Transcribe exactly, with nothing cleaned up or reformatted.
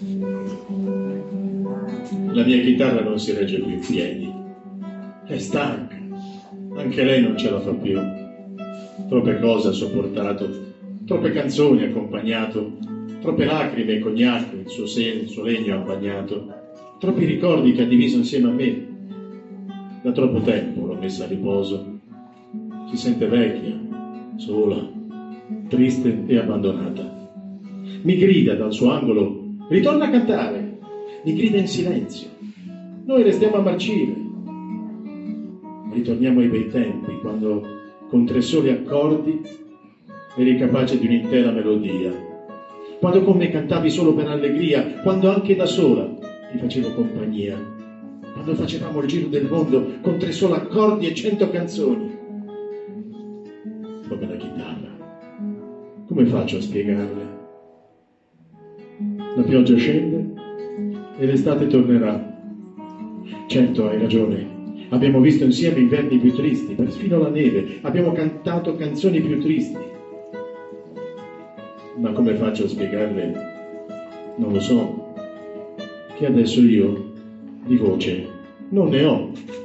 La mia chitarra non si regge più in piedi. È stanca. Anche lei non ce la fa più. Troppe cose ha sopportato, troppe canzoni ha accompagnato, troppe lacrime e cognac il suo seno, il suo legno ha bagnato, troppi ricordi che ha diviso insieme a me. Da troppo tempo l'ho messa a riposo. Si sente vecchia, sola, triste e abbandonata. Mi grida dal suo angolo: ritorna a cantare. Mi grida in silenzio. Noi restiamo a marcire. Ritorniamo ai bei tempi, quando con tre soli accordi eri capace di un'intera melodia, quando con me cantavi solo per allegria, quando anche da sola ti facevo compagnia, quando facevamo il giro del mondo con tre soli accordi e cento canzoni. Come la chitarra, come faccio a spiegarle? La pioggia scende e l'estate tornerà. Certo, hai ragione. Abbiamo visto insieme inverni più tristi, perfino la neve. Abbiamo cantato canzoni più tristi. Ma come faccio a spiegarle? Non lo so. Che adesso io, di voce, non ne ho.